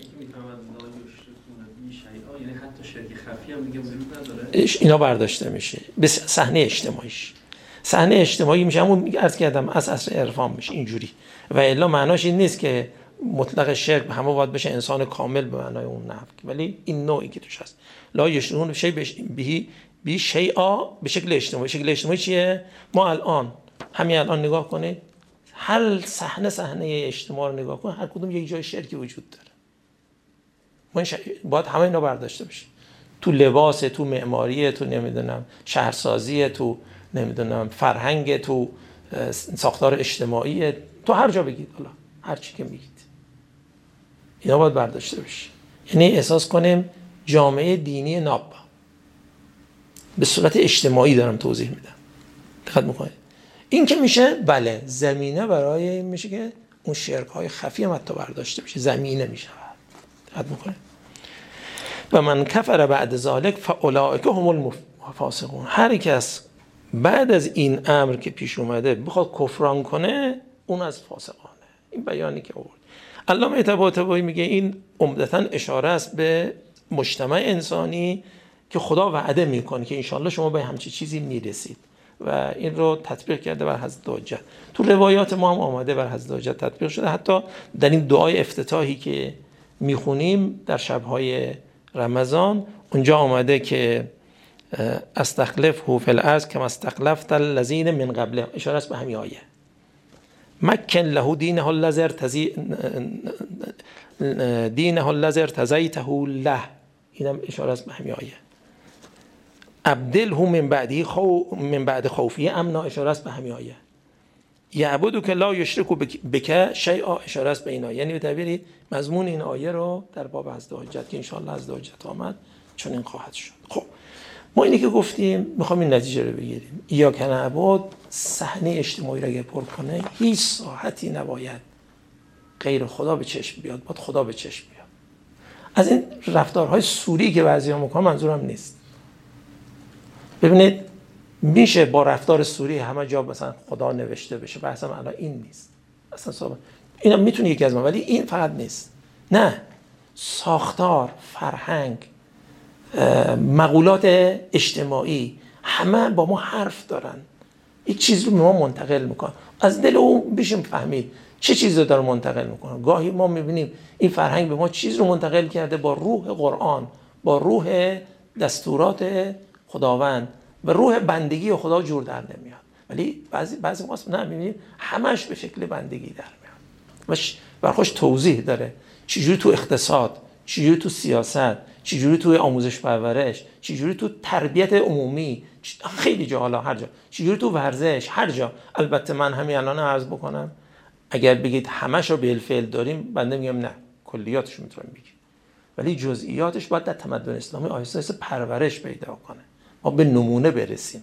یعنی حتی شرک خفی هم دیگه وجود نداره. اینا برداشته میشه به صحنه اجتماعیش. صحنه اجتماعی میشه همون عرض کردم از اصل عرفان میشه اینجوری. و الا معناش این نیست که مطلق شرک همه باید بشه انسان کامل به معنای اون نحو، ولی این نوعی که توش هست لا یشرکون بی شیئا به شکل اجتماعی. شکل اجتماعی چیه؟ ما همین الان نگاه کنید، هر صحنه اجتماع رو نگاه کنید، هر کدوم یک جای شرکی وجود داره. ما باید همه اینا برداشته بشه. تو لباس، تو معماری، تو نمیدونم شهرسازی، تو نمیدونم فرهنگ، تو ساختار اجتماعی، تو هر جا بگید، حالا هر چی که میگید اینا باید برداشته بشه. یعنی احساس کنیم جامعه دینی ناب به صورت اجتماعی دارم توضیح میدم. دقت میکنید این که میشه بله زمینه برای این میشه که اون شرک‌های خفی هم حتی برداشته بشه، زمینه میشه. دقت میکنید و من کفر بعد ذالک فاولئک هم الفاسقون. هر کس بعد از این امر که پیش اومده بخواد کفران کنه اون از فاسقانه. این بیانی که آورد علامه طباطبایی میگه این عمدتاً اشاره است به مجتمع انسانی که خدا وعده میکنه که انشالله شما به همچین چیزی میرسید و این رو تطبیق کرده بر حضرت حجت. تو روایات ما هم آمده بر حضرت حجت تطبیق شده. حتی در این دعای افتتاحی که میخونیم در شبهای رمضان اونجا آمده که استخلفه فی الارض کما استخلفت الذین من قبله، اشاره است به همین آیه. مکن له دینه الذی ارتضیته له، اینم اشاره است به همین آیه. ابدله من بعد خوفی امنا، اشاره است به همین آیه. یعبدک لا یشرک بک شیئا، اشاره است به این آیه. یعنی به تعبیری مضمون این آیه رو در باب حضرت حجت که ان شاء الله حضرت حجت آمد چون این خواهد شد. خب ما اینی که گفتیم میخوام این نتیجه رو بگیریم. ایاک نعبد صحنه اجتماعی رو اگه پر کنه هیچ ساحتی نباید غیر خدا به چشم بیاد، باید خدا به چشم بیاد. از این رفتارهای سوری که بعضی‌ها میکنن منظورم نیست. ببینید میشه با رفتار سوری همه جا مثلا خدا نوشته بشه، بحثم الان این نیست اصلا صحبت. اینا میتونه یکی از ما، ولی این فقط نیست. نه، ساختار، فرهنگ، مقولات اجتماعی همه با ما حرف دارن، یک چیز رو به ما منتقل میکنن. از دل اون بشیم فهمید چه چیزی رو داره منتقل میکنه. گاهی ما میبینیم این فرهنگ به ما چیز رو منتقل کرده با روح قرآن، با روح دستورات خداوند و روح بندگی و خدا جور در نمیاد، ولی بعضی ما نه میبینیم همش به شکل بندگی در میاد. برخوش توضیح داره چجوری تو اقتصاد، چجوری تو سیاست، چجوری تو آموزش پرورش، چجوری تو تربیت عمومی، خیلی جا، حالا هر جا، چجوری تو ورزش، هر جا. البته من همین الان عرض بکنم اگر بگید همش رو بالفعل داریم، بنده میگم نه، کلیاتش میتونیم بگیم، ولی جزئیاتش باید در تمدن اسلامی آهسته آهسته پرورش پیدا کنه، ما به نمونه برسیم.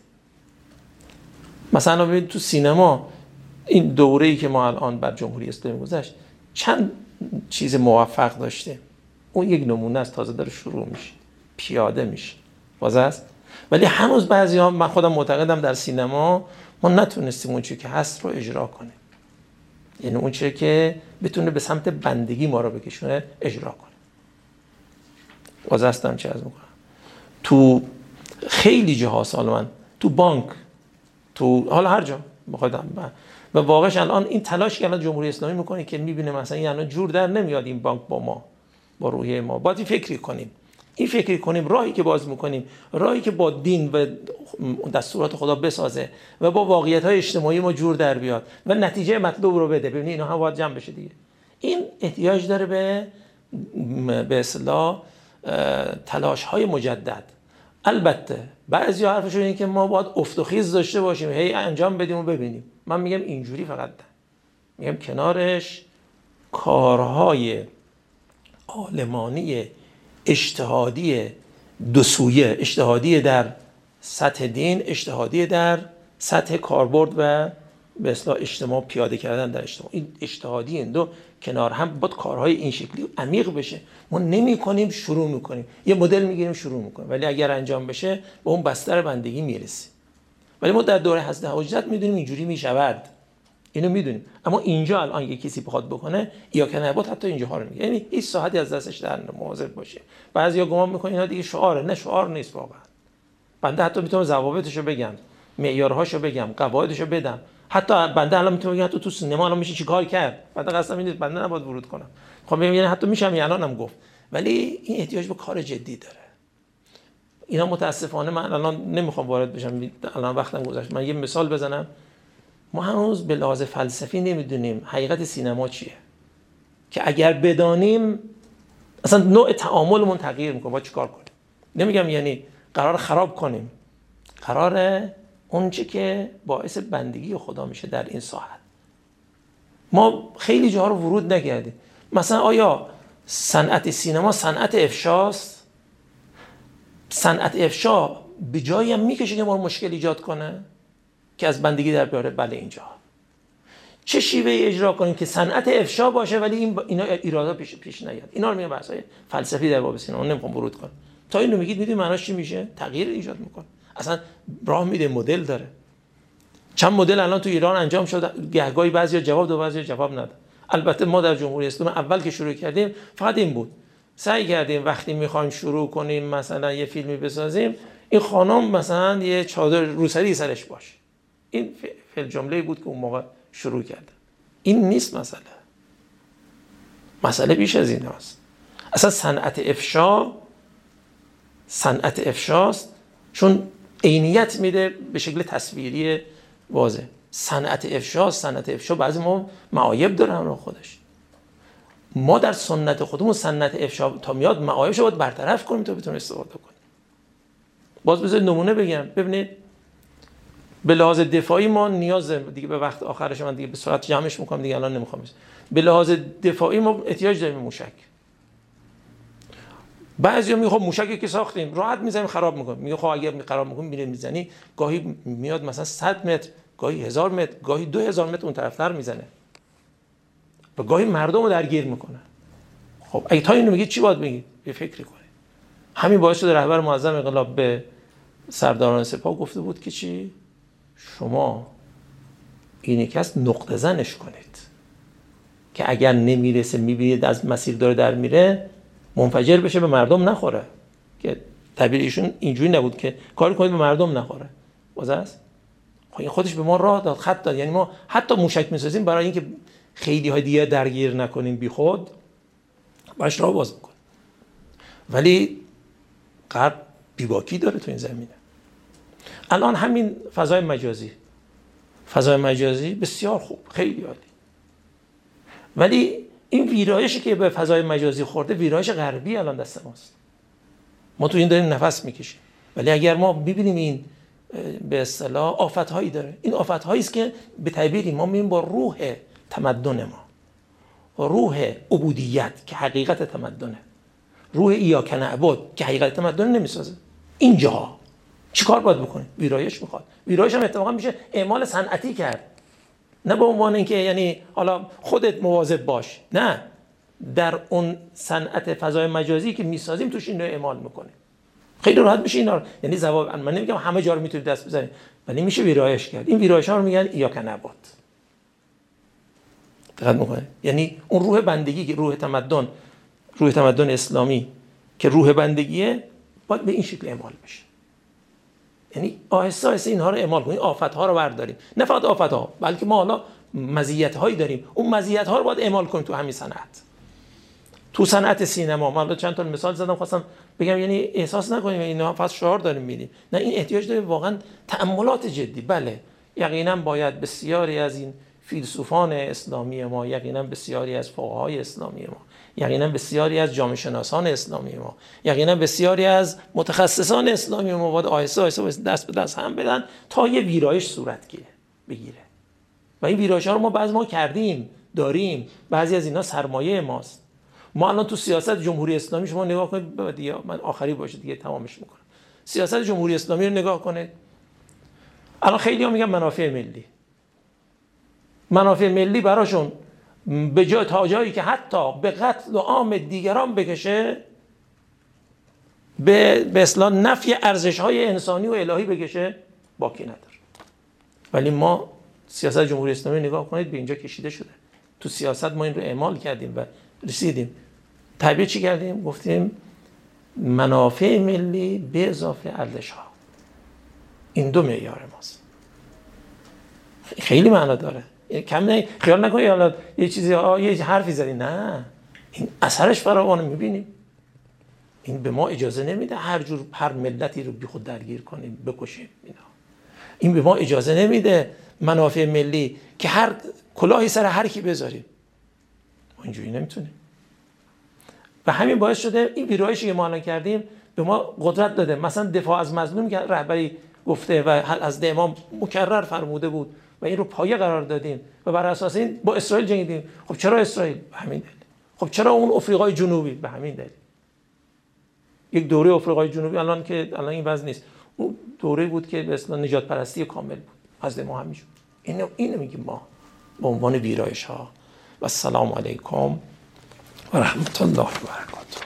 مثلا ببینید تو سینما این دوره‌ای که ما الان بر جمهوری اسلامی گذشت چند چیز موفق داشته، اون یک نمونه است، تازه داره شروع میشه، پیاده میشه، باز است. ولی هنوز بعضی‌ها، من خودم معتقدم در سینما ما نتونستیم اون چیزی که هست رو اجرا کنیم، یعنی اون چیزی که بتونه به سمت بندگی ما رو بکشونه اجرا کنه. باز هستم چه از میکنم تو خیلی جاها، سالمن تو بانک، تو حالا هر جا بخوادم، و واقعا الان این تلاش که الان جمهوری اسلامی میکنه که میبینه مثلا این الان جور در نمیاد این بانک با ما، با روحیه ما، باید فکری کنیم این فکر کنیم راهی که باز میکنیم، راهی که با دین و دستورات خدا بسازه و با واقعیت‌های اجتماعی ما جور در بیاد و نتیجه مطلوب رو بده. ببینید اینا هم باید جمع بشه دیگه. این احتیاج داره به اصطلاح تلاش‌های مجدد. البته بعضیا حرفشون اینه که ما باید افت و خیز داشته باشیم، هی انجام بدیم و ببینیم. من میگم اینجوری فقط میگم کنارش کارهای عالمانی اجتهادی دو سویه، اجتهادی در سطح دین، اجتهادی در سطح کاربرد و به اصطلاح اجتماع پیاده کردن در اجتماع، این اجتهادی این دو کنار هم باید کارهای این شکلی عمیق بشه. ما نمی‌کنیم، شروع می‌کنیم، یه مدل می‌گیریم شروع می‌کنیم، ولی اگر انجام بشه به اون بستر بندگی میرسیم. ولی ما در دوره حضرت حجت می‌دونیم اینجوری میشود، اینو می‌دونیم. اما اینجا الان اگه کسی بخواد بکنه یا که نبود حتی اینجاها رو میگه، یعنی هیچ ساعتی از دستش در مواظب باشه. بعضیا گمان می‌کنن اینا دیگه شعاره، نه شعار نیست واقعا. بنده حتی میتونم ضوابطشو بگم، معیارهاشو بگم، قواعدشو بدم. حتی بنده الان میتونم بگم تو سینما الان میشه چیکار کرد. بنده قصدم این نیست، بنده نباید ورود کنم. خب یعنی حتی میشم الانم گفت. ولی این احتیاج به کار جدی داره. اینا متاسفانه من الان نمیخوام وارد بشم، الان وقتم گذشت. من یه مثال بزنم. ما هنوز به لحاظ فلسفی نمیدونیم حقیقت سینما چیه. که اگر بدانیم اصلا نوع تعاملمون تغییر میکنه. با چیکار کنیم؟ نمیگم یعنی قرار خراب کنیم. قراره اونچه که باعث بندگی خدا میشه در این ساحت. ما خیلی جاها رو ورود نکردیم. مثلا آیا صنعت سینما صنعت افشاست؟ صنعت افشا به جایی هم میکشه که ما رو مشکل ایجاد کنه که از بندگی در بیاره؟ بله اینجا. چه شیوه اجرا کنیم که صنعت افشا باشه ولی اینا ایرادا پیش نیاد؟ اینا رو میگم بحث‌های فلسفی در باب سینما، نمیخوام ورود کنم. تا اینو میگید معناش چی میشه؟ تغییر ایجاد میکنه. اصلا راه میده، مدل داره. چند مدل الان تو ایران انجام شد، گهگاهی بعضیا جواب داد، بعضیا جواب نداد. البته ما در جمهوری اسلامی اول که شروع کردیم فقط این بود، سعی کردیم وقتی میخوایم شروع کنیم مثلا یه فیلمی بسازیم این خانم مثلا یه چادر روسری سرش باشه. این فعل جمله بود که اون موقع شروع کردن. این نیست مسئله بیش از این هست. اصلا صنعت افشاست، چون عینیت میده به شکل تصویری واضح. صنعت افشا بعضی ما معایب داره همراه خودش. ما در سنت خودمون صنعت افشا تا میاد معایبش رو باید برطرف کنیم تا بتونیم استفاده کنیم. باز بذارید نمونه بگم. ببینید به لحاظ دفاعی ما نیاز دیگه به وقت آخرش من دیگه به سرعت جمعش میکنم دیگه الان نمیخوام. به لحاظ دفاعی ما احتیاج داریم موشک. بعضیا میگه خب موشکی که ساختیم راحت میزنیم خراب میکنیم. میگه خب اگر خراب میکنیم میره میزنی، گاهی میاد مثلا 100 متر، گاهی 1000 متر، گاهی 2000 متر اون طرفتر میزنه و گاهی مردم رو درگیر میکنه. خب اگه تا اینو میگید چی باید بگید؟ یه فکری کنید. همین باعث شده رهبر معظم انقلاب به سرداران سپاه گفته بود که چی؟ شما اینی که هست نقطه زنش کنید که اگر نمیرسه میبینید از مسیر داره در میره منفجر بشه به مردم نخوره. که تعبیر ایشون اینجوری نبود که کار کنید به مردم نخوره. باز است. خب این خودش به ما راه داد، خط داد. یعنی ما حتی موشک میسازیم برای اینکه خیلی های دیگه درگیر نکنیم بی خود، باش راه باز میکنیم. ولی غرب بیباکی داره تو این زمینه. الان همین فضای مجازی بسیار خوب، خیلی عالی. ولی این ویرایشی که به فضای مجازی خورده ویرایش غربی الان دست ماست. ما تو این داریم نفس میکشیم. ولی اگر ما ببینیم این به اصطلاح آفت‌هایی داره، این آفت‌هایی است که به تعبیری ما میگیم با روح تمدن ما، روح عبودیت که حقیقت تمدنه، روح ایاک نعبد که حقیقت تمدن نمیسازه. اینجا چیکار باید بکنیم؟ ویرایش میخواد. ویرایش هم اتفاقا میشه اعمال صنعتی کرد، نه به عنوان اینکه یعنی حالا خودت مواظب باش، نه، در اون صنعت فضای مجازی که میسازیم توش این رو اعمال میکنه. خیلی راحت میشه اینا رو، یعنی جواب من نمیگم همه جا رو میتونید دست بزنید، ولی میشه ویرایش کرد. این ویرایش ها رو میگن ایاک نعبد. دقت میکنه؟ یعنی اون روح بندگی که روح تمدن اسلامی که روح بندگیه باید به این شکل اعمال بشه. یعنی آهسته آهسته اینها رو اعمال کنیم، آفت‌ها رو برداریم. نه فقط آفت‌ها، بلکه ما حالا مزیت‌هایی داریم، اون مزیت‌ها رو باید اعمال کنیم تو همین صنعت. تو صنعت سینما من چند تا مثال زدم، خواستم بگم یعنی احساس نکنیم اینا فقط شعار داریم میدیم. نه، این احتیاج داره واقعا تأملات جدی. بله یقینا باید بسیاری از این فیلسوفان اسلامی ما، یقینا بسیاری از فقهای اسلامی ما، یقینا بسیاری از جامعه شناسان اسلامی ما، یقینا بسیاری از متخصصان اسلامی ما باید آهسته آهسته دست به دست هم بدن تا یه ویرایش صورت بگیره. و این ویرایش‌ها رو ما کردیم، داریم. بعضی از اینا سرمایه ماست. ما الان تو سیاست جمهوری اسلامی شما نگاه کنید، دیگه من آخری باشه دیگه تمامش میکنم. سیاست جمهوری اسلامی رو نگاه کنید. الان خیلی‌ها میگن منافع ملی. منافع ملی براشون به جای تا جایی که حتی به قتل و عام دیگران بکشه، به اصطلاح نفی ارزش‌های انسانی و الهی بکشه، باکی نداره. ولی ما سیاست جمهوری اسلامی نگاه کنید به اینجا کشیده شده. تو سیاست ما این رو اعمال کردیم و رسیدیم. تعبیر چی کردیم؟ گفتیم منافع ملی به اضافه ارزش‌ها. این دو معیار ماست. خیلی معنا داره. کم نه، خیال نکنید حالا یه چیزی یه حرفی زدی، نه، این اثرش فراوانه می‌بینیم. این به ما اجازه نمیده هر ملتی رو بی خود درگیر کنیم، بکشیم. این به ما اجازه نمیده منافع ملی که هر کلاهی سر هر کی بذاریم. ما اینجوری نمیتونیم. و همین باعث شده این ویرایشی که ما الان کردیم به ما قدرت داده. مثلا دفاع از مظلوم که رهبری گفته و از امام مکرر فرموده بود و این رو پایه قرار دادیم و بر اساس این با اسرائیل جنگیدیم. خب چرا اسرائیل؟ به همین دلیل. خب چرا اون آفریقای جنوبی؟ به همین دلیل. یک دوره آفریقای جنوبی الان این وضع نیست. اون دوره بود که به اصطلاح نجات پرستی کامل بود. از ما همین شد. اینو میگیم ما به عنوان ویرایش ها. و السلام علیکم و رحمت الله و برکاته.